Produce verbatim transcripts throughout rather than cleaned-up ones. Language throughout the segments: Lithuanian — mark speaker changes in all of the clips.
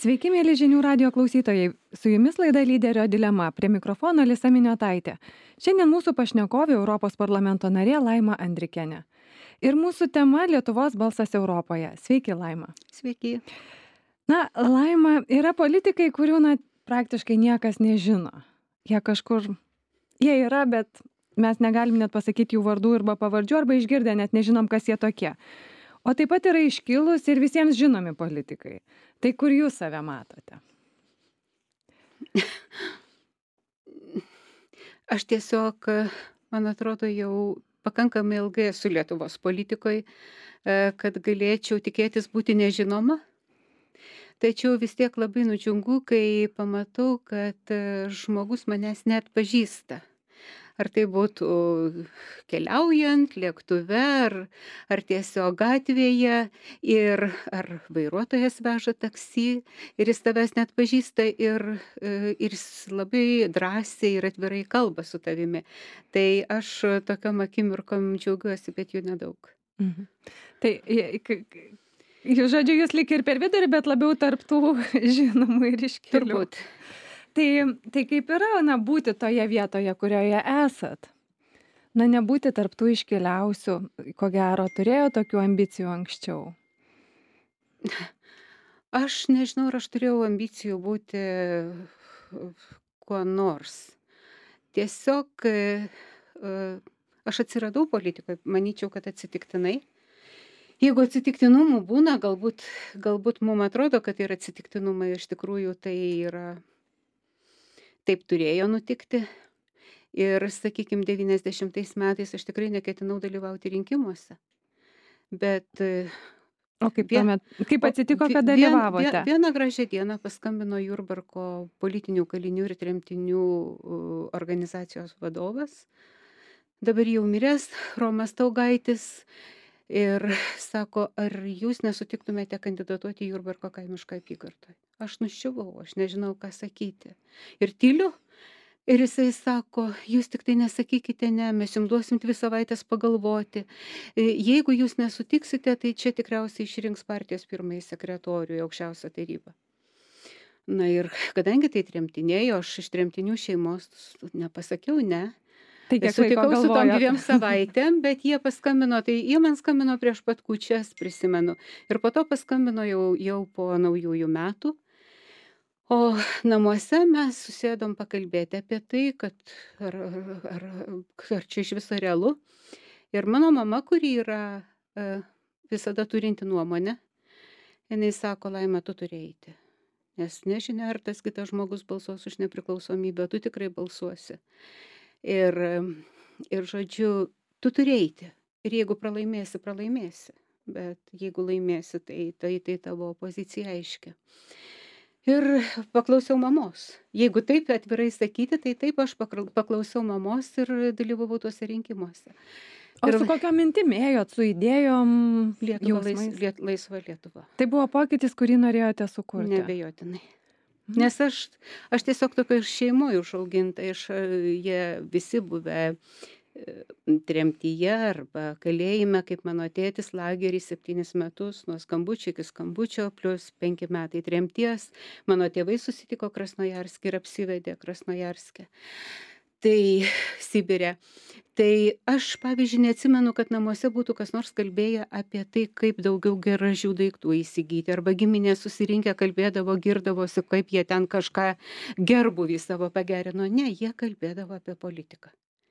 Speaker 1: Sveiki, mėly žinių radio klausytojai. Su jumis laida Lyderio dilema. Prie mikrofono Lisa Miniotaitė. Šiandien mūsų pašnekovė Europos parlamento narė Laima Andrikienė. Ir mūsų tema Lietuvos balsas Europoje. Sveiki, Laima.
Speaker 2: Sveiki.
Speaker 1: Na, Laima, yra politikai, kurių na, praktiškai niekas nežino. Jie kažkur, jie yra, bet mes negalim net pasakyti jų vardų arba pavardžių, arba išgirdę net nežinom, kas jie tokie. O taip pat yra iškilus ir visiems žinomi politikai. Tai kur jūs save matote?
Speaker 2: Aš tiesiog, man atrodo, jau pakankamai ilgai esu Lietuvos politikoje, kad galėčiau tikėtis būti nežinoma. Tačiau vis tiek labai nudžiungu, kai pamatau, kad žmogus manęs net pažįsta. Ar tai būtų keliaujant, lėktuve, ar, ar tiesiog gatvėje, ir ar vairuotojas veža taksi, ir jis tavęs net pažįsta, ir, ir jis labai drąsiai ir atvirai kalba su tavimi. Tai aš tokiam akimirkom džiaugiuosi, bet jų nedaug.
Speaker 1: Mhm. Tai, jūs žodžiu, jūs lik ir per vidurį, bet labiau tarptų žinomų ir iškelių.
Speaker 2: Turbūt.
Speaker 1: Tai, tai kaip yra, na, būti toje vietoje, kurioje esat? Na, nebūti tarptų iškeliausių, ko gero, turėjo tokių ambicijų anksčiau?
Speaker 2: Aš nežinau, ar aš turėjau ambicijų būti kuo nors. Tiesiog aš atsiradau politikoje, manyčiau, kad atsitiktinai. Jeigu atsitiktinumų būna, galbūt, galbūt mums atrodo, kad yra atsitiktinumai, iš tikrųjų tai yra... Taip turėjo nutikti. Ir, sakykime, devyniasdešimtais metais aš tikrai neketinau dalyvauti rinkimuose. Bet...
Speaker 1: O kaip, vien, tuomet, kaip atsitiko, kad dalyvavote?
Speaker 2: Vien, vieną gražią dieną paskambino Jurbarko politinių kalinių ir tremtinių organizacijos vadovas. Dabar jau miręs Romas Taugaitis. Ir sako, ar jūs nesutiktumėte kandidatuoti Jurbarko kaimišką apygardoje? Aš nuščiuvau, aš nežinau, ką sakyti. Ir tyliu. Ir jisai sako, jūs tik tai nesakykite ne, mes jums duosim dvi savaitės pagalvoti. Jeigu jūs nesutiksite, tai čia tikriausiai išrinks partijos pirmąjį sekretorių į aukščiausią tarybą. Na ir kadangi tai tremtinėjo, aš iš tremtinių šeimos nepasakiau ne.
Speaker 1: Tai
Speaker 2: sutikau su tom dviem savaitėm, bet jie paskambino, tai jie man skambino prieš pat kūčias, prisimenu. Ir po to paskambino jau, jau po naujųjų metų. O namuose mes susėdom pakalbėti apie tai, kad ar, ar, ar čia iš viso realu. Ir mano mama, kuri yra visada turinti nuomonę, jinai sako, Laima, tu turi eiti. Nes nežinia, ar tas kitas žmogus balsuos už nepriklausomybę, tu tikrai balsuosi. Ir, ir žodžiu, tu turi eiti. Ir jeigu pralaimėsi, pralaimėsi. Bet jeigu laimėsi, tai tai, tai tavo pozicija aiški. Ir paklausiau mamos. Jeigu taip atvirai sakyti, tai taip aš paklausiau mamos ir dalyvavau tuose rinkimuose.
Speaker 1: O ir su kokio mintim ėjot, su idėjom
Speaker 2: Lietuva, lais, liet, laisva Lietuva.
Speaker 1: Tai buvo pokytis, kurį norėjote sukurti?
Speaker 2: Neabejotinai. Nes aš, aš tiesiog tokio šeimoje užauginta, iš, jie visi buvę tremtyje arba kalėjime, kaip mano tėtis, lagerį septynis metus, nuo skambučio iki skambučio, plus penki metai tremties. Mano tėvai susitiko Krasnojarske ir apsivedė Krasnojarske. Tai Sibire. Tai aš, pavyzdžiui, neatsimenu, kad namuose būtų kas nors kalbėję apie tai, kaip daugiau gražių daiktų įsigyti. Arba giminės susirinkę kalbėdavo, girdavosi, kaip jie ten kažką gerbuvį savo pagerino. Ne, jie kalbėdavo apie politiką.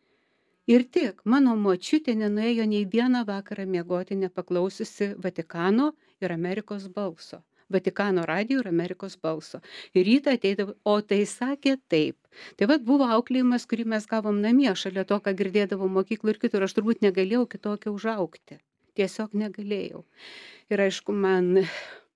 Speaker 2: Ir tik mano močiutė nenuėjo nei vieną vakarą miegoti, nepaklausiusi Vatikano ir Amerikos balso. Vatikano radijo ir Amerikos balso. Ir rytą ateidavo, o tai sakė taip. Tai vat buvo auklėjimas, kurį mes gavom namie, šalia to, ką girdėdavo mokyklų ir kitur. Aš turbūt negalėjau kitokio užaugti. Tiesiog negalėjau. Ir aišku, man,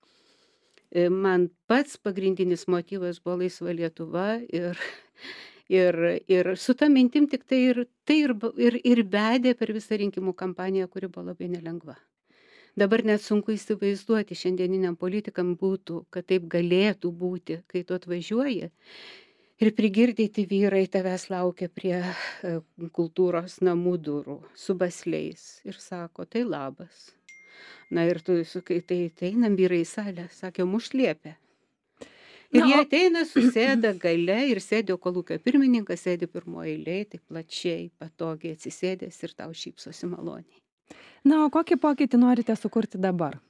Speaker 2: man pats pagrindinis motyvas buvo laisva Lietuva ir, ir, ir su ta mintim tik tai ir, tai ir, ir, ir vedė per visą rinkimų kampaniją, kuri buvo labai nelengva. Dabar net sunku įsivaizduoti šiandieniniam politikam būtų, kad taip galėtų būti, kai tu atvažiuoji ir prigirdyti vyrai tavęs laukia prie kultūros namų durų su basliais ir sako, tai labas. Na ir tu sakai, tai, tai einam vyrai į salę, sakė, muš liepė. Ir
Speaker 1: Na,
Speaker 2: jie
Speaker 1: o
Speaker 2: ateina, susėda gale ir sėdi, o kolūkio pirmininkas sėdi pirmoje eilėje, taip plačiai, patogiai atsisėdęs ir tau šypsosi maloniai.
Speaker 1: na, o kokį pokytį norite sukurti dabar?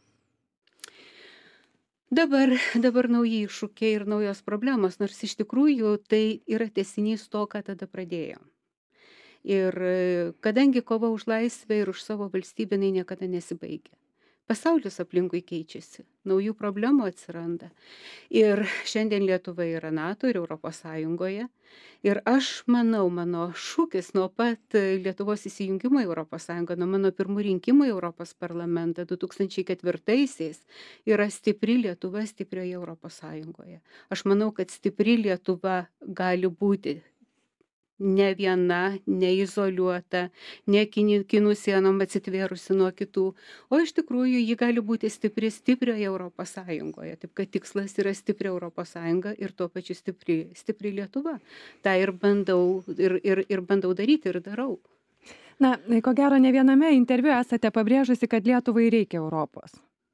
Speaker 2: Dabar, dabar nauji iššūkiai ir naujos problemos, nors iš tikrųjų tai yra tęsinys to, ką tada pradėjom. Ir e, kadangi kova už laisvę ir už savo valstybę jinai niekada nesibaigia. Pasaulis aplinkui keičiasi, naujų problemų atsiranda. Ir šiandien Lietuva yra NATO ir Europos Sąjungoje. Ir aš manau, mano šūkis nuo pat e, Lietuvos įsijungimo į Europos Sąjungą, nuo mano pirmų rinkimų į Europos parlamentą du tūkstančiai ketvirtaisiais yra stipri Lietuva stiprioje Europos Sąjungoje. Aš manau, kad stipri Lietuva gali būti ne viena, neizoliuota, ne kini- kinų sienom atsitvėrusi nuo kitų, o iš tikrųjų ji gali būti stipri stiprioje Europos Sąjungoje. Taip kad tikslas yra stipri Europos Sąjunga ir tuo pačiu stipri, stipri Lietuva. Ta ir bandau, ir, ir, ir bandau daryti ir darau.
Speaker 1: Na, ko gero, ne viename interviu esate pabrėžusi, kad Lietuvai reikia Europos.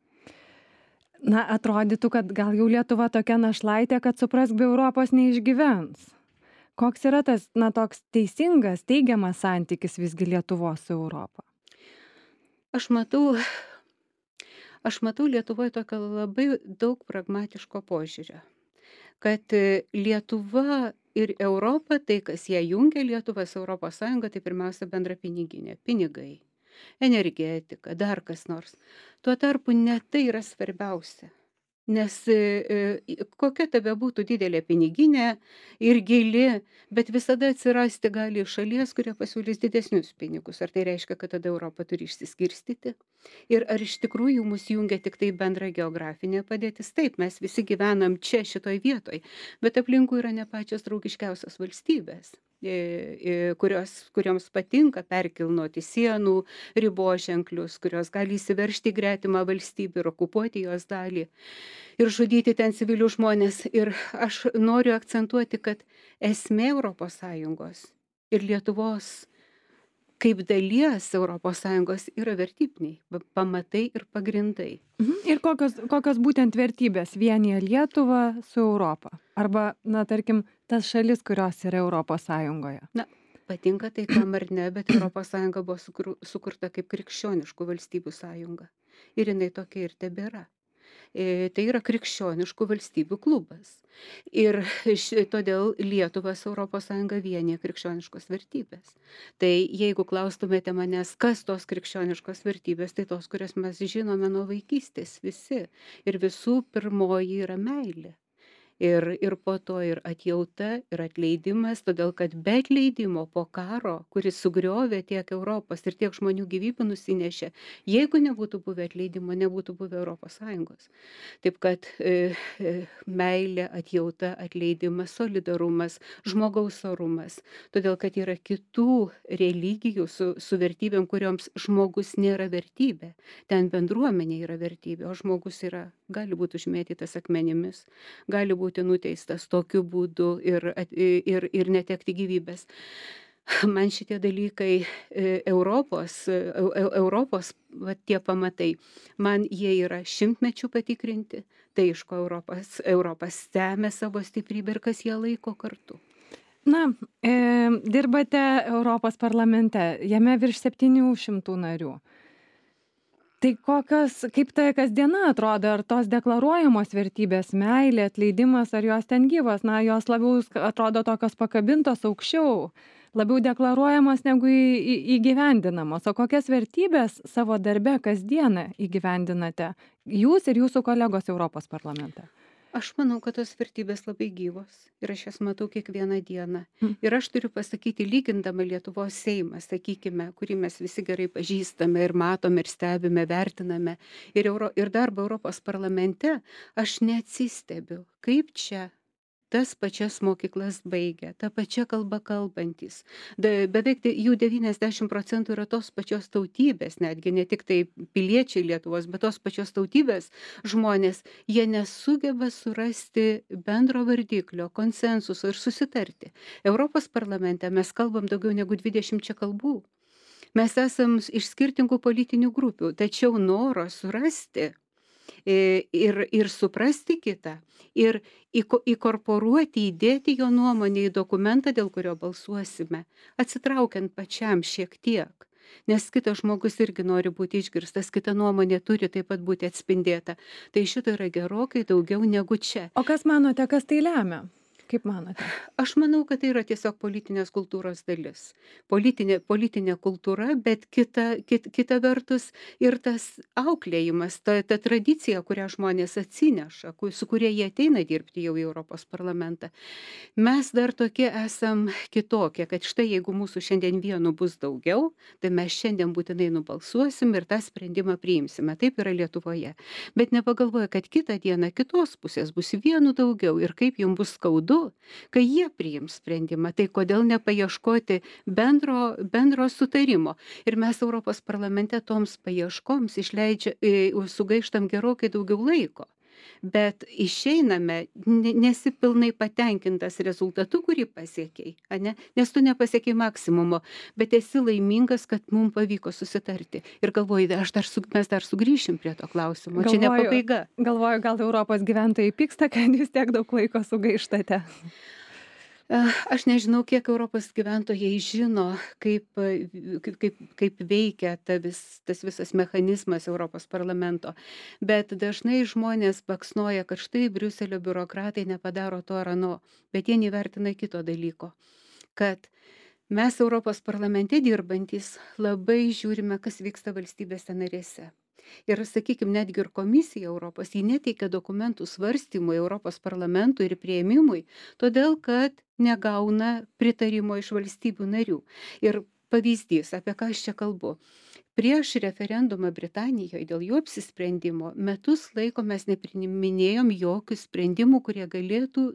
Speaker 1: Na, atrodytų, kad gal jau Lietuva tokia našlaitė, kad suprask, be Europos neišgyvens. Koks yra tas, na, toks teisingas, teigiamas santykis visgi Lietuvos su Europa?
Speaker 2: Aš matau, aš matau Lietuvoje tokio labai daug pragmatiško požiūrio, kad e, Lietuva ir Europa, tai kas ją jungia Lietuvą su Europos Sąjunga, tai pirmiausia bendra piniginė, pinigai, energetika, dar kas nors. Tuo tarpu ne tai yra svarbiausia. Nes e, e, kokia tave būtų didelė piniginė ir gili, bet visada atsirasti gali iš šalies, kurie pasiūlys didesnius pinigus. Ar tai reiškia, kad tada Europa turi išsiskirstyti? Ir ar iš tikrųjų mus jungia tik tai bendra geografinė padėtis? Taip, mes visi gyvenam čia, šitoj vietoj, bet aplinkui yra ne pačios draugiškiausios valstybės, e, e, kurios, kurioms patinka perkilnoti sienų riboženklius, kurios gali įsiveržti į gretimą valstybę ir okupuoti jos dalį ir žudyti ten civilius žmonės. Ir aš noriu akcentuoti, kad esmė Europos Sąjungos ir Lietuvos kaip dalies Europos Sąjungos yra vertybiniai va- pamatai ir pagrindai.
Speaker 1: Mhm. Ir kokios, kokios būtent vertybės vienyje Lietuvą su Europą? Arba, na, tarkim, tas šalis, kurios yra Europos Sąjungoje.
Speaker 2: Na, patinka tai kam ar ne, bet Europos Sąjunga buvo sukur, sukurta kaip krikščioniškų valstybių sąjunga. Ir jinai tokia ir tebėra. E, tai yra krikščioniškų valstybių klubas. Ir š, todėl Lietuvas Europos Sąjunga vienyje krikščioniškos vertybės. Tai jeigu klaustumėte manęs, kas tos krikščioniškos vertybės, tai tos, kurias mes žinome nuo vaikystės visi. Ir visų pirmoji yra meilė. Ir, ir po to ir atjauta, ir atleidimas, todėl kad be atleidimo po karo, kuris sugriovė tiek Europos ir tiek žmonių gyvybių nusinešė, jeigu nebūtų buvę atleidimo, nebūtų buvę Europos Sąjungos. Taip kad e, e, meilė, atjauta, atleidimas, solidarumas, žmogaus orumas, todėl kad yra kitų religijų su, su vertybėm, kurioms žmogus nėra vertybė. Ten bendruomenė yra vertybė, o žmogus yra, gali būti užmėtytas akmenimis, gali būti nuteistas tokiu būdu ir, at- ir, ir netekti gyvybės. Man šitie dalykai e, Europos, e, Eu- Eu- Europos va, tie pamatai, man jie yra šimtmečių patikrinti, tai iš ko Europas, Europas stemia savo stiprybę ir kas ją laiko kartu.
Speaker 1: Na, e, dirbate Europos parlamente, jame virš septynių šimtų narių. Tai kokios, kaip ta kasdiena atrodo, ar tos deklaruojamos vertybės, meilė, atleidimas, ar jos ten gyvos, na, jos labiau sk- atrodo tokios pakabintos aukščiau, labiau deklaruojamos negu į- į- įgyvendinamos. O kokias vertybės savo darbe kasdieną įgyvendinate jūs ir jūsų kolegos Europos parlamente?
Speaker 2: Aš manau, kad tos vertybės labai gyvos ir aš jas matau kiekvieną dieną.
Speaker 1: Mm.
Speaker 2: Ir aš turiu pasakyti, lygindama Lietuvos Seimą, sakykime, kurį mes visi gerai pažįstame ir matome ir stebime, vertiname, ir, Euro, ir darbą Europos parlamente, aš neatsistebiu, kaip čia tas pačias mokyklas baigia, tą pačią kalbą kalbantis. Da, beveik de- jų devyniasdešimt procentų yra tos pačios tautybės, netgi ne tik tai piliečiai Lietuvos, bet tos pačios tautybės žmonės, jie nesugeba surasti bendro vardiklio, konsensuso ir susitarti. Europos parlamente mes kalbam daugiau negu dvidešimčia kalbų. Mes esam iš skirtingų politinių grupių, tačiau noro surasti ir, ir suprasti kitą, ir įkorporuoti, įdėti jo nuomonę į dokumentą, dėl kurio balsuosime, atsitraukiant pačiam šiek tiek. Nes kitas žmogus irgi nori būti išgirstas, kita nuomonė turi taip pat būti atspindėta. Tai šito yra gerokai daugiau negu čia.
Speaker 1: O kas manote, kas tai lemia? Kaip manote?
Speaker 2: Aš manau, kad tai yra tiesiog politinės kultūros dalis. Politinė, politinė kultūra, bet kita, kit, kita vertus ir tas auklėjimas, ta, ta tradicija, kurią žmonės atsineša, su kuria jie ateina dirbti jau į Europos parlamentą. Mes dar tokie esam kitokie, kad štai jeigu mūsų šiandien vienu bus daugiau, tai mes šiandien būtinai nubalsuosim ir tą sprendimą priimsime. Taip yra Lietuvoje. Bet nepagalvoja, kad kitą dieną kitos pusės bus vienu daugiau ir kaip jums bus skaudu, kai jie priims sprendimą, tai kodėl nepaieškoti bendro, bendro sutarimo. Ir mes Europos parlamente toms paieškoms išleidžia, sugaištam gerokai daugiau laiko. Bet išeiname, nesi pilnai patenkintas rezultatu, kurį pasiekiai, ane? Nes tu nepasiekiai maksimumo, bet esi laimingas, kad mums pavyko susitarti. Ir galvoju, aš dar su, mes dar sugrįšim prie to klausimo, galvoju, čia ne pabaiga.
Speaker 1: Galvoju, gal Europos gyventojai pyksta, kad jūs tiek daug laiko sugaištate.
Speaker 2: Aš nežinau, kiek Europos gyventojai žino, kaip, kaip, kaip veikia ta vis, tas visas mechanizmas Europos parlamento, bet dažnai žmonės baksnoja, kad štai Briuselio biurokratai nepadaro to ar ano, bet jie nevertina kito dalyko, kad mes Europos parlamente dirbantys labai žiūrime, kas vyksta valstybėse narėse. Ir, sakykime, netgi ir komisija Europos, ji neteikia dokumentų svarstymui Europos parlamentui ir prieimimui, todėl kad negauna pritarimo iš valstybių narių. Ir pavyzdys, apie ką aš čia kalbu. Prieš referendumą Britanijoje dėl jų apsisprendimo metus laiko mes nepriiminėjom jokių sprendimų, kurie galėtų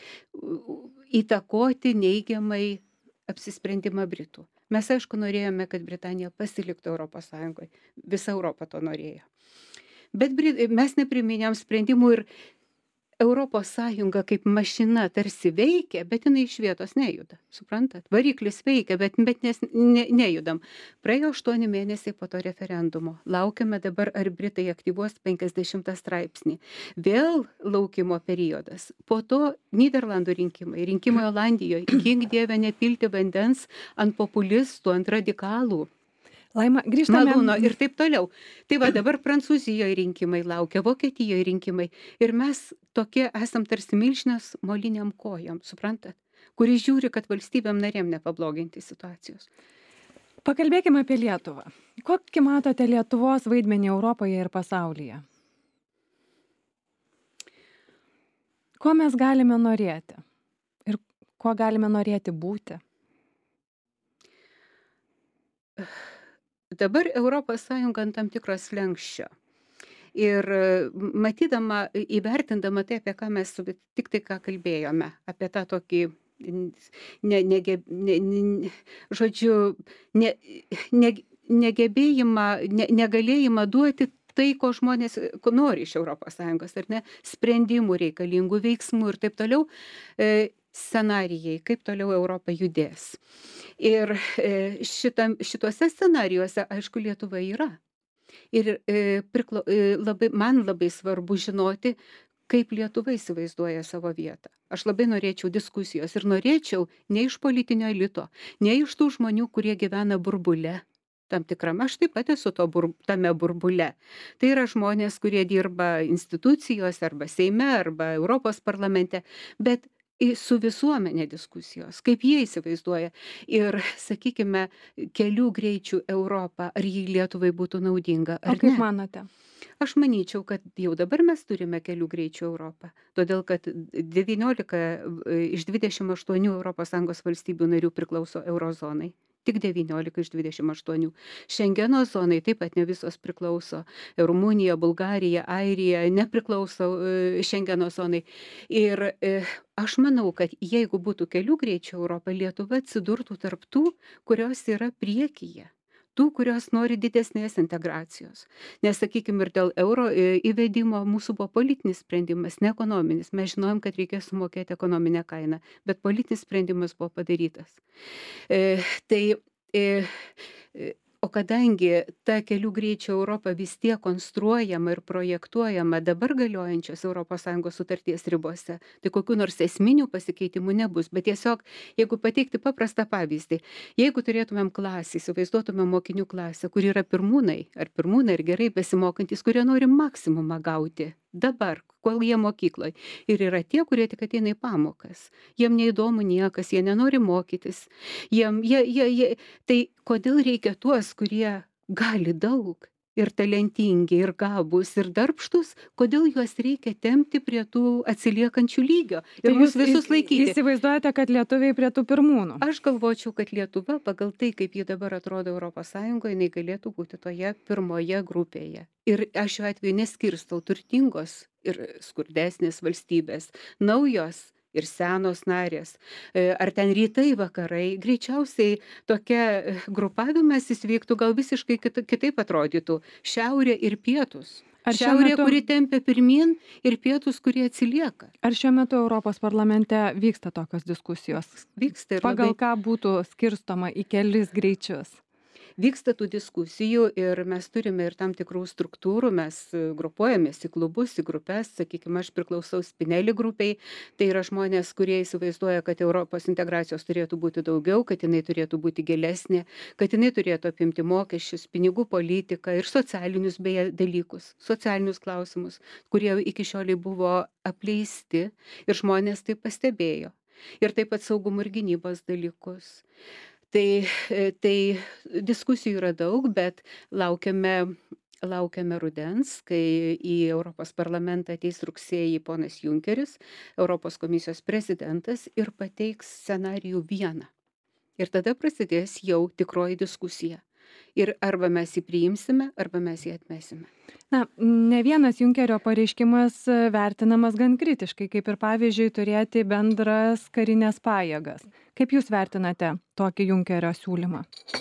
Speaker 2: įtakoti neigiamai apsisprendimą Britų. Mes, aišku, norėjome, kad Britanija pasiliktų Europos Sąjungoje. Visa Europa to norėjo. Bet mes nepriminėm sprendimų ir Europos Sąjunga kaip mašina tarsi veikia, bet jinai iš vietos nejuda. Suprantat? Variklis veikia, bet, bet nes, ne, nejudam. Praėjo aštuoni mėnesiai po to referendumo. Laukiame dabar, ar Britai aktyvuos penkiasdešimtą straipsnį. Vėl laukimo periodas. Po to Nyderlandų rinkimai, rinkimai Olandijoje. Gink Dieve nepilti vandens ant populistų, ant radikalų.
Speaker 1: Laima, grįžtame.
Speaker 2: Malūno ir taip toliau. Tai va dabar Prancūzijoje rinkimai laukia, Vokietijoje rinkimai. Ir mes tokie esam tarsi milžinės moliniam kojom, suprantat? Kuris žiūri, kad valstybėm narėm nepabloginti situacijos.
Speaker 1: Pakalbėkime apie Lietuvą. Kokį matote Lietuvos vaidmenį Europoje ir pasaulyje? Ko mes galime norėti? Ir ko galime norėti būti?
Speaker 2: Dabar Europos Sąjunga ant tam tikros slenksčio. Ir matydama, įvertindama tai, apie ką mes tik tai ką kalbėjome, apie tą tokį, ne, nege, ne, ne, žodžiu, ne, ne, negebėjimą, ne, negalėjimą duoti tai, ko žmonės ko nori iš Europos Sąjungos, ar ne, sprendimų reikalingų, veiksmų ir taip toliau, e, scenarijai, kaip toliau Europa judės. Ir šitam, šituose scenarijuose, aišku, Lietuva yra. Ir e, priklo, e, labai, man labai svarbu žinoti, kaip Lietuva įsivaizduoja savo vietą. Aš labai norėčiau diskusijos ir norėčiau ne iš politinio elito, ne iš tų žmonių, kurie gyvena burbule. Tam tikram, aš taip pat esu to bur, tame burbule. Tai yra žmonės, kurie dirba institucijose arba Seime arba Europos parlamente, bet su visuomenė diskusijos, kaip jie įsivaizduoja. Ir, sakykime, kelių greičių Europą, ar jį Lietuvai būtų naudinga, ar
Speaker 1: ne? O kaip
Speaker 2: ne?
Speaker 1: manote?
Speaker 2: Aš manyčiau, kad jau dabar mes turime kelių greičių Europą, todėl kad devyniolika iš dvidešimt aštuonių Europos Sąjungos valstybių narių priklauso eurozonai. Tik devyniolika iš dvidešimt aštuonių. Šengeno zonai taip pat ne visos priklauso. Rumunija, Bulgarija, Airija nepriklauso Šengeno zonai. Ir e, aš manau, kad jeigu būtų kelių greičių Europą, Lietuva atsidurtų tarp tų, kurios yra priekyje. Tų, kurios nori didesnės integracijos. Nes, sakykime, ir dėl euro įvedimo mūsų buvo politinis sprendimas, ne ekonominis. Mes žinojom, kad reikės sumokėti ekonominę kainą, bet politinis sprendimas buvo padarytas. E, tai, e, O kadangi ta kelių greičių Europa vis tiek konstruojama ir projektuojama dabar galiojančios Europos Sąjungos sutarties ribose, tai kokių nors esminių pasikeitimų nebus. Bet tiesiog, jeigu pateikti paprastą pavyzdį, jeigu turėtumėm klasę, įsivaizduotumėm mokinių klasę, kur yra pirmūnai ar pirmūnai ir gerai besimokantis, kurie nori maksimumą gauti dabar, kol jie mokykloje. Ir yra tie, kurie tik ateina į pamokas. Jiem neįdomu niekas, jie nenori mokytis. Jiem, jie, jie, jie, tai kodėl reikia tuos, kurie gali daug ir talentingi, ir gabūs, ir darbštus, kodėl juos reikia tempti prie tų atsiliekančių lygio ir
Speaker 1: Tai
Speaker 2: mus
Speaker 1: jūs
Speaker 2: visus
Speaker 1: įs-
Speaker 2: laikyti.
Speaker 1: Įsivaizduojate, kad lietuviai prie tų pirmūnų.
Speaker 2: Aš galvočiau, kad Lietuva pagal tai, kaip ji dabar atrodo Europos Sąjungoje, jinai galėtų būti toje pirmoje grupėje. Ir aš šiuo atveju neskirstau turtingos ir skurdesnės valstybės, naujos ir senos narės, E, ar ten rytai, vakarai. Greičiausiai tokia e, grupavimas įsivyktų, gal visiškai kita- kitaip atrodytų. Šiaurė ir pietus.
Speaker 1: Ar šiuo
Speaker 2: Šiaurė,
Speaker 1: metu-
Speaker 2: kuri tempia pirmin, ir pietus, kurie atsilieka.
Speaker 1: Ar šiuo metu Europos parlamente vyksta tokios diskusijos?
Speaker 2: Vyksta ir
Speaker 1: Pagal
Speaker 2: labai
Speaker 1: ką būtų skirstoma į kelis greičius?
Speaker 2: Vyksta tų diskusijų ir mes turime ir tam tikrų struktūrų, mes e, grupuojamės į klubus, į grupės, sakykime, aš priklausau Spinelli grupiai, tai yra žmonės, kurie įsivaizduoja, kad Europos integracijos turėtų būti daugiau, kad jinai turėtų būti gilesnė, kad jinai turėtų apimti mokesčius, pinigų politiką ir socialinius beje dalykus, socialinius klausimus, kurie iki šioliai buvo apleisti ir žmonės tai pastebėjo. Ir taip pat saugumo ir gynybos dalykus. Tai, e, tai diskusijų yra daug, bet laukiame, laukiame rudens, kai į Europos parlamentą ateis rugsėjį ponas Junkeris, Europos komisijos prezidentas, ir pateiks scenarijų vieną. Ir tada prasidės jau tikroji diskusija. Ir arba mes jį priimsime, arba mes jį atmesime.
Speaker 1: Na, ne vienas Junkerio pareiškimas e, vertinamas gan kritiškai, kaip ir pavyzdžiui turėti bendras karinės pajėgas. Kaip jūs vertinate tokį Junkerio siūlymą?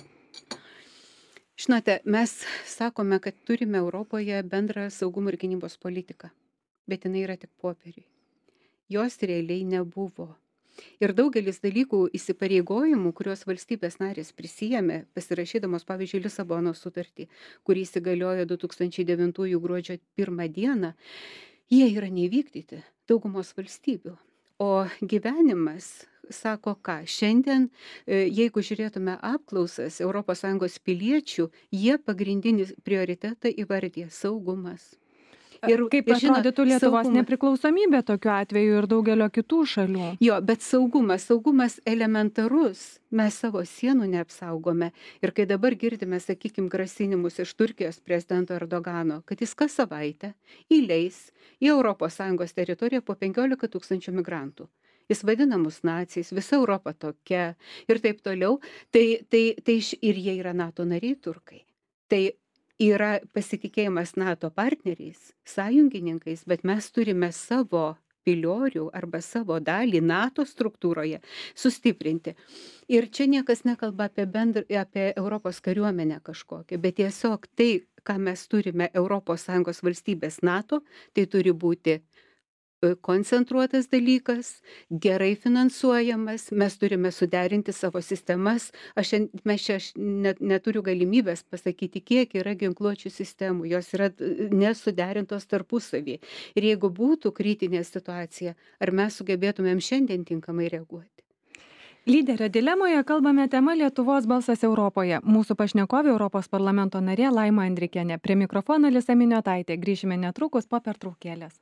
Speaker 2: Žinote, mes sakome, kad turime Europoje bendrą saugumo ir gynybos politiką, bet jinai yra tik popieriui. Jos realiai nebuvo. Ir daugelis dalykų įsipareigojimų, kuriuos valstybės narės prisijėmė, pasirašydamos, pavyzdžiui, Lisabonos sutartį, kurį įsigaliojo du tūkstančiai devintųjų gruodžio pirmą dieną, jie yra neįvykdyti daugumos valstybių. O gyvenimas sako ką, šiandien, e, jeigu žiūrėtume apklausas Europos Sąjungos piliečių, jie pagrindinį prioritetą įvardė saugumas.
Speaker 1: Ir, Kaip
Speaker 2: ir žinot,
Speaker 1: atrodytų Lietuvos
Speaker 2: saugumas-
Speaker 1: nepriklausomybė tokiu atveju ir daugelio kitų šalių?
Speaker 2: Jo, bet saugumas, saugumas elementarus, mes savo sienų neapsaugome. Ir kai dabar girdime, sakykime, grasinimus iš Turkijos prezidento Erdogano, kad jis kas savaitę įleis į Europos Sąjungos teritoriją po penkiolika tūkstančių migrantų. Jis vadina mus naciais, visa Europa tokia ir taip toliau. Tai, tai, tai š- ir jie yra NATO nariai turkai. Tai yra pasitikėjimas NATO partneriais, sąjungininkais, bet mes turime savo piliorių arba savo dalį NATO struktūroje sustiprinti. Ir čia niekas nekalba apie, bendr, apie Europos kariuomenę kažkokią, bet tiesiog tai, ką mes turime Europos Sąjungos valstybės NATO, tai turi būti e, koncentruotas dalykas, gerai finansuojamas, mes turime suderinti savo sistemas. Aš, šian- mes čia aš net, neturiu galimybės pasakyti, kiek yra ginkluočių sistemų, jos yra e, nesuderintos tarpusavį. Ir jeigu būtų kritinė situacija, ar mes sugebėtumėm šiandien tinkamai reaguoti?
Speaker 1: Lyderio dilemoje kalbame tema Lietuvos balsas Europoje. Mūsų pašnekovė Europos parlamento narė Laima Andrikienė. Prie mikrofono Lisa Miniotaitė. Grįšime netrukus po pertraukėlės.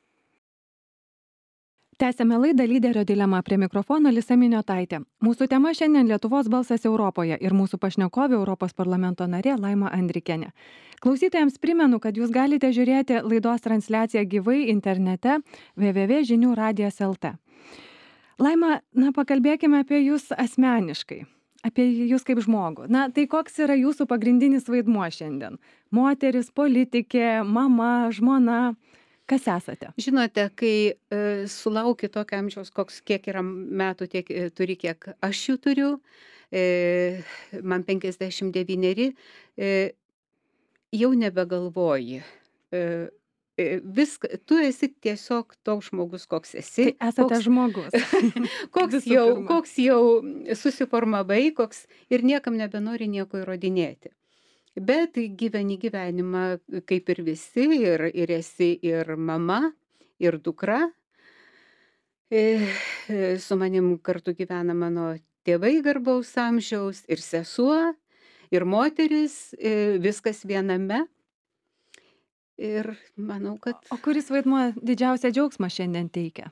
Speaker 1: Tęsėme laidą Lyderio dilema, prie mikrofono Lisa Miniotaitė. Mūsų tema šiandien Lietuvos balsas Europoje ir mūsų pašnekovė Europos parlamento narė Laima Andrikienė. Klausytojams primenu, kad jūs galite žiūrėti laidos transliaciją gyvai internete w w w taškas žinių radijas taškas l t. Laima, na pakalbėkime apie jūs asmeniškai, apie jūs kaip žmogų. Na tai koks yra jūsų pagrindinis vaidmuo šiandien? Moteris, politikė, mama, žmona. Kas esate?
Speaker 2: Žinote, kai e, sulauki tokio amžiaus, koks kiek yra metų, tiek e, turi, kiek aš jų turiu, e, man penkiasdešimt devyneri, e, jau nebegalvoji. E, e, viską, tu esi tiesiog toks žmogus, koks esi.
Speaker 1: Tai esate
Speaker 2: koks,
Speaker 1: žmogus.
Speaker 2: koks,
Speaker 1: visų
Speaker 2: jau,
Speaker 1: pirma.
Speaker 2: koks jau susiformavai, koks ir niekam nebenori nieko įrodinėti. Bet gyveni gyvenimą kaip ir visi, ir, ir esi ir mama, ir dukra. E, e, Su manim kartu gyvena mano tėvai garbaus amžiaus, ir sesuo, ir moteris, e, viskas viename. Ir manau, kad
Speaker 1: O kuris vaidmuo didžiausią džiaugsmą šiandien teikia?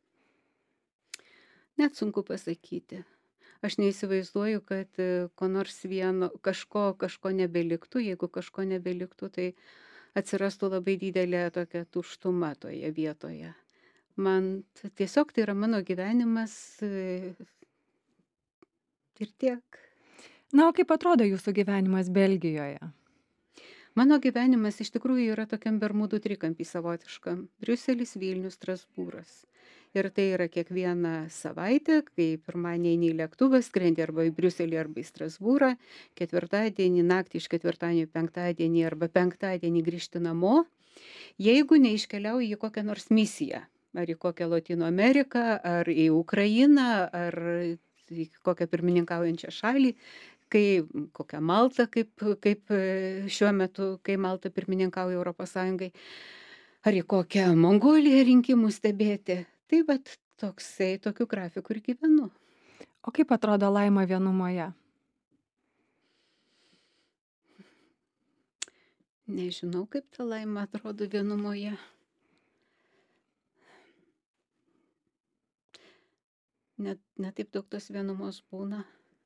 Speaker 2: net sunku pasakyti. Aš neįsivaizduoju, kad e, ko nors vieno, kažko, kažko nebeliktų. Jeigu kažko nebeliktų, tai atsirastų labai didelė tokia tuštuma toje vietoje. Man t- tiesiog tai yra mano gyvenimas e, ir tiek.
Speaker 1: Na, o kaip atrodo jūsų gyvenimas Belgijoje?
Speaker 2: Mano gyvenimas iš tikrųjų yra tokiam Bermudų trikampy savotiškam. Briuselis, Vilnius, Strasbūras. Ir tai yra kiekvieną savaitę, kai pirmadienį eini į lėktuvą, skrendi arba į Briuselį, arba į Strasbūrą, ketvirtadienį, naktį iš ketvirtadienio į penktadienį, arba penktadienį grįžti namo, jeigu neiškeliauji į kokią nors misiją, ar į kokią Lotynų Ameriką, ar į Ukrainą, ar į kokią pirmininkaujančią šalį, kai kokią Maltą, kaip, kaip e, šiuo metu, kai Malta pirmininkauja Europos Sąjungai, ar į kokią Mongoliją rinkimų stebėti. Tai vat toksai, tokiu grafiku ir gyvenu.
Speaker 1: O kaip atrodo laima vienumoje?
Speaker 2: Nežinau, kaip ta laima atrodo vienumoje. Net, net taip daug tos vienumos būna.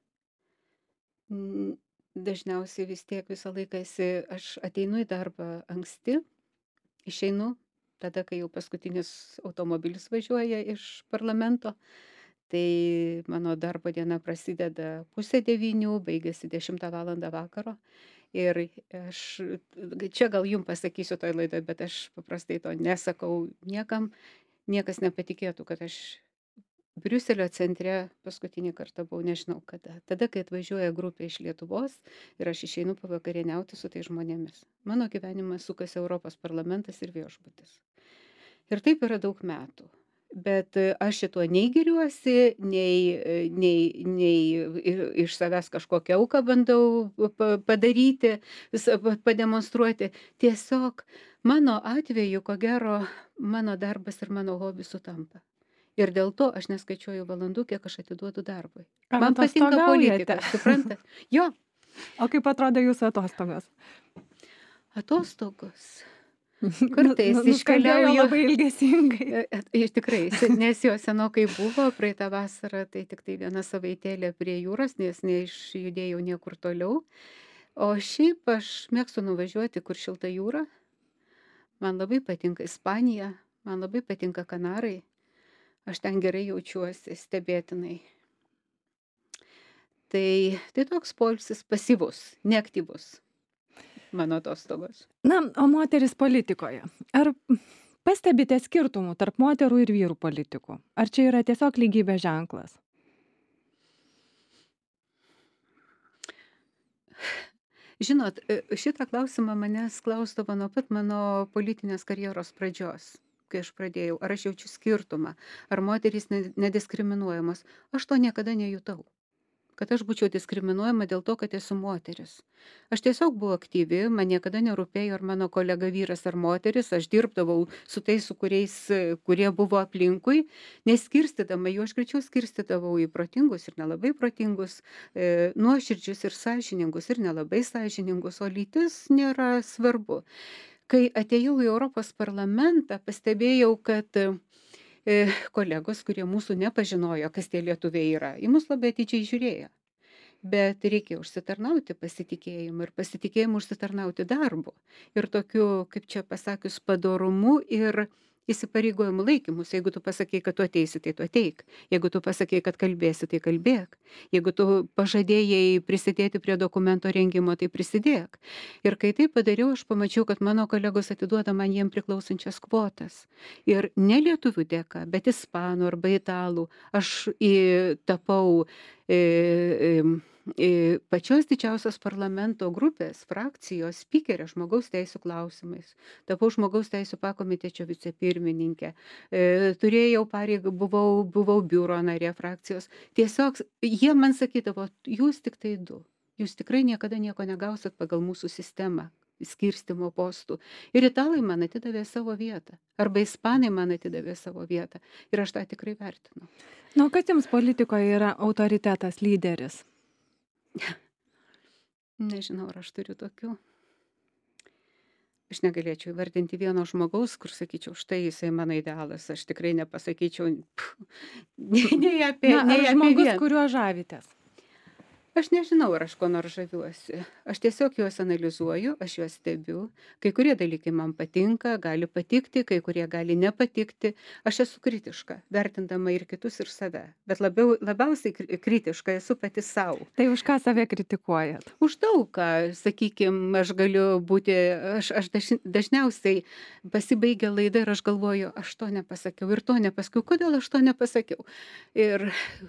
Speaker 2: Mm, Dažniausiai vis tiek visą laiką esi, aš ateinu į darbą anksti, išeinu tada, kai jau paskutinis automobilis važiuoja iš parlamento. Tai mano darbo diena prasideda pusę devynių, baigėsi dešimtą valandą vakaro. Ir aš, čia gal jum pasakysiu toj laidoj, bet aš paprastai to nesakau niekam. Niekas nepatikėtų, kad aš Briuselio centre paskutinį kartą buvau, nežinau kada. Tada, kai atvažiuoja grupė iš Lietuvos ir aš išeinu pavakarieniauti su tai žmonėmis. Mano gyvenimas sukasi Europos parlamentas ir viešbutis. Ir taip yra daug metų. Bet e, aš šituo nei giriuosi, nei, e, nei, nei i- iš savęs kažkokią auką bandau pa- padaryti, vis- pa- pademonstruoti. Tiesiog mano atveju, ko gero, mano darbas ir mano hobis sutampa. Ir dėl to aš neskaičiuoju valandų, kiek aš atiduodu darbui.
Speaker 1: Ar
Speaker 2: Man patinka
Speaker 1: atostogaujate?
Speaker 2: politika, suprantat? Jo,
Speaker 1: O kaip atrodo jūsų atostogos?
Speaker 2: atostogos. Kartais
Speaker 1: Nu- nu- nuskambėjo
Speaker 2: iškeliauju.
Speaker 1: labai ilgesingai.
Speaker 2: E, e, Iš tikrai, se- nes jo senokai buvo, praeitą vasarą tai tik tai viena savaitėlė prie jūros, nes neišjudėjau niekur toliau. O šiaip aš mėgstu nuvažiuoti, kur šilta jūra. Man labai patinka Ispanija, man labai patinka Kanarai. Aš ten gerai jaučiuosi, stebėtinai. Tai, tai toks poilsis pasyvus, neaktyvus mano atostogos.
Speaker 1: Na, o moteris politikoje. Ar pastebite skirtumų tarp moterų ir vyrų politikų? Ar čia yra tiesiog lygybės ženklas?
Speaker 2: Žinot, e, šitą klausimą manęs klausdavo nuo pat mano politinės karjeros pradžios, kai aš pradėjau, ar aš jaučiu skirtumą, ar moterys ne- nediskriminuojamos. Aš to niekada nejutau, kad aš būčiau diskriminuojama dėl to, kad esu moteris. Aš tiesiog buvau aktyvi, man niekada nerūpėjo, ar mano kolega vyras ar moteris, aš dirbdavau su tais, su kuriais, e, kurie buvo aplinkui, neskirstydama jų, aš greičiau skirstydavau į protingus ir nelabai protingus, e, nuoširdžius ir sąžiningus ir nelabai sąžiningus, o lytis nėra svarbu. Kai atėjau į Europos parlamentą, pastebėjau, kad e, kolegos, kurie mūsų nepažinojo, kas tie lietuviai yra, į mus labai atidžiai žiūrėjo. Bet reikia užsitarnauti pasitikėjimą ir pasitikėjimą užsitarnauti darbu. Ir tokiu, kaip čia pasakius, padorumu ir įsipareigojimų laikymus. Jeigu tu pasakei, kad tu ateisi, tai tu ateik. Jeigu tu pasakei, kad kalbėsi, tai kalbėk. Jeigu tu pažadėjai prisidėti prie dokumento rengimo, tai prisidėk. Ir kai tai padariau, aš pamačiau, kad mano kolegos atiduoda man jiem priklausančias kvotas. Ir ne lietuvių dėka, bet ispanų arba italų. Aš į, tapau e, e, e, pačios didžiausios parlamento grupės, frakcijos spikerė žmogaus teisų klausimais. Tapau žmogaus teisų pakomitečio vicepirmininkė. E, turėjau pareigą, buvau, buvau biuro narė frakcijos. Tiesiog jie man sakydavo, jūs tik tai du. Jūs tikrai niekada nieko negausit pagal mūsų sistemą skirstymo postų. Ir italai man atidavė savo vietą. Arba ispanai man atidavė savo vietą. Ir aš tą tikrai vertinu.
Speaker 1: Na, o kas jums politikoje yra autoritetas, lyderis?
Speaker 2: Nežinau, ar aš turiu tokių. Aš negalėčiau įvardinti vieno žmogaus, kur sakyčiau, štai jisai mano idealas. Aš tikrai nepasakyčiau pff, nei, nei apie,
Speaker 1: Na,
Speaker 2: nei
Speaker 1: ar
Speaker 2: apie
Speaker 1: žmogus,
Speaker 2: vieną.
Speaker 1: kuriuo žavitės?
Speaker 2: Aš nežinau, ar aš ko nors žaviuosi. Aš tiesiog juos analizuoju, aš juos stebiu. Kai kurie dalykai man patinka, gali patikti, kai kurie gali nepatikti. Aš esu kritiška, vertindama ir kitus, ir save. Bet labiau, labiausiai kri- kritiška esu pati savo.
Speaker 1: Tai už ką save kritikuojat?
Speaker 2: Už daug ką, sakykime, aš galiu būti, aš, aš daž- dažniausiai pasibaigia laida ir aš galvoju, aš to nepasakiau ir to nepasakiau. Kodėl aš to nepasakiau? Ir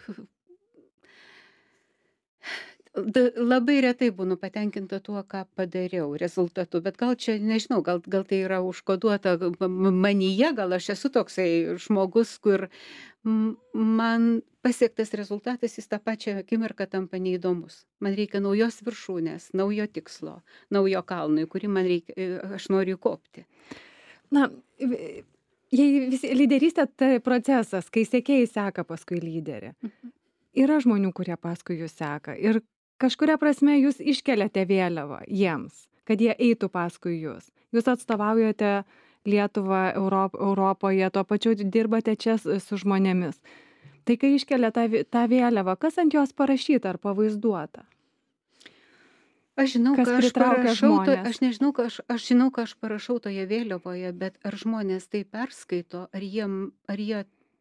Speaker 2: Da- labai retai būnu patenkinta tuo, ką padariau, rezultatu, bet gal čia, nežinau, gal, gal tai yra užkoduota m- m- manyje, gal aš esu toksai žmogus, kur m- man pasiektas rezultatas, jis tą pačią akimirką tampa neįdomus. Man reikia naujos viršūnės, naujo tikslo, naujo kalno, į kurį man reikia, aš noriu kopti.
Speaker 1: Na, v- jei visi, lyderystė tai procesas, kai sekėjai seka paskui lyderį. Yra žmonių, kurie paskui jūs seka. Ir kažkuria prasme jūs iškeliate vėliavą jiems, kad jie eitų paskui jūs. Jūs atstovaujate Lietuvą Europ, Europoje, tuo pačiu dirbate čia s- su žmonėmis. Tai kai iškelia tą, vi- tą vėliavą, kas ant jos parašyta ar pavaizduota?
Speaker 2: Aš žinau,
Speaker 1: Kas
Speaker 2: ką aš
Speaker 1: pritraukia
Speaker 2: parašau, to,
Speaker 1: žmones?
Speaker 2: aš nežinau, ką aš, aš žinau, ką aš parašau toje vėliavoje, bet ar žmonės tai perskaito, ar jie, ar jie,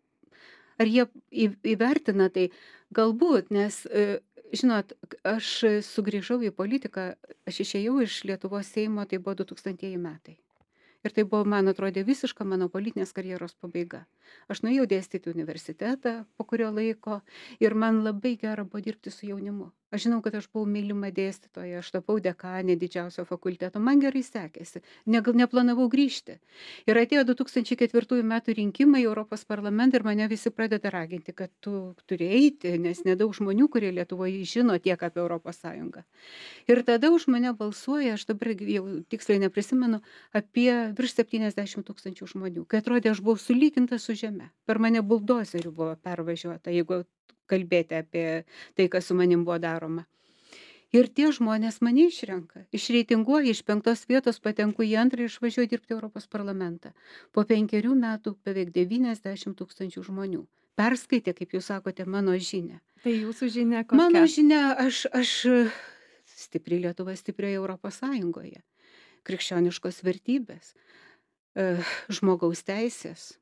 Speaker 2: ar jie į- įvertina tai, galbūt, nes, e, žinot, aš sugrįžau į politiką, aš išėjau iš Lietuvos Seimo, tai buvo du tūkstantieji metai. Ir tai buvo, man atrodė, visiška mano politinės karjeros pabaiga. Aš nuėjau dėstyti į universitetą po kurio laiko ir man labai gera buvo dirbti su jaunimu. Aš žinau, kad aš buvau mylima dėstytoja, aš tapau dekanė didžiausio fakulteto, man gerai sekėsi, ne, neplanavau grįžti. Ir atėjo du tūkstančiai ketvirtųjų metų rinkimai į Europos parlamentą ir mane visi pradeda raginti, kad tu turi eiti, nes nedaug žmonių, kurie Lietuvoje žino tiek apie Europos Sąjungą. Ir tada už mane balsuoja, aš dabar jau tiksliai neprisimenu, apie virš septyniasdešimt tūkstančių žmonių. Kai atrodė, aš buvau sulyginta su žeme. Per mane buldozeriu buvo pervažiuota, jeigu kalbėti apie tai, kas su manim buvo daroma. Ir tie žmonės mane išrenka. Išreitinguoja, iš penktos vietos patenku į antrą ir išvažiuoju dirbti Europos parlamentą. Po penkerių metų beveik devyniasdešimt tūkstančių žmonių perskaitė, kaip jūs sakote, mano žinią.
Speaker 1: Tai jūsų žinia kokia?
Speaker 2: Mano žinia, aš, aš stipri Lietuva, stiprioje Europos Sąjungoje. Krikščioniškos vertybės, e, žmogaus teisės,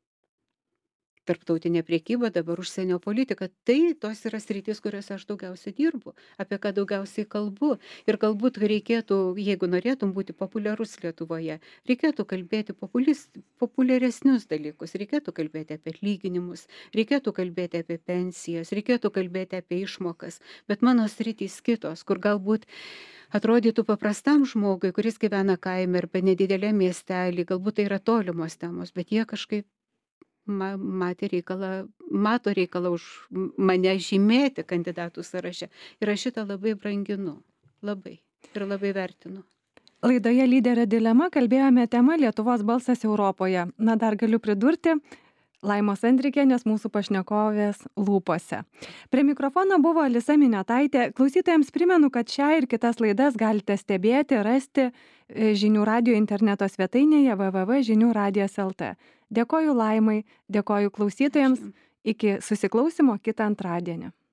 Speaker 2: tarptautinė priekyba, dabar užsienio politika. Tai tos yra sritys, kuriuose aš daugiausiai dirbu, apie ką daugiausiai kalbu. Ir galbūt reikėtų, jeigu norėtum būti populiarus Lietuvoje, reikėtų kalbėti populis, populiaresnius dalykus, reikėtų kalbėti apie atlyginimus, reikėtų kalbėti apie pensijas, reikėtų kalbėti apie išmokas. Bet mano sritys kitos, kur galbūt atrodytų paprastam žmogui, kuris gyvena kaime arba nedidelė miestelį, galbūt tai yra tolimos temos, bet jie kažkaip ma, matė reikalą, mato reikalą už mane žymėti kandidatų sąraše. Ir aš šitą labai branginu, labai ir labai vertinu.
Speaker 1: Laidoje Lyderio dilema kalbėjome tema Lietuvos balsas Europoje. Na, dar galiu pridurti, Laimos Andrikienės mūsų pašnekovės lūpose. Prie mikrofono buvo Alisa Miniotaitė. Klausytojams primenu, kad šią ir kitas laidas galite stebėti, rasti e, Žinių radijo interneto svetainėje w w w taškas žinių radijas taškas l t. Dėkoju Laimai, dėkoju klausytojams.
Speaker 2: Ačiū.
Speaker 1: Iki susiklausimo kitą antradienį.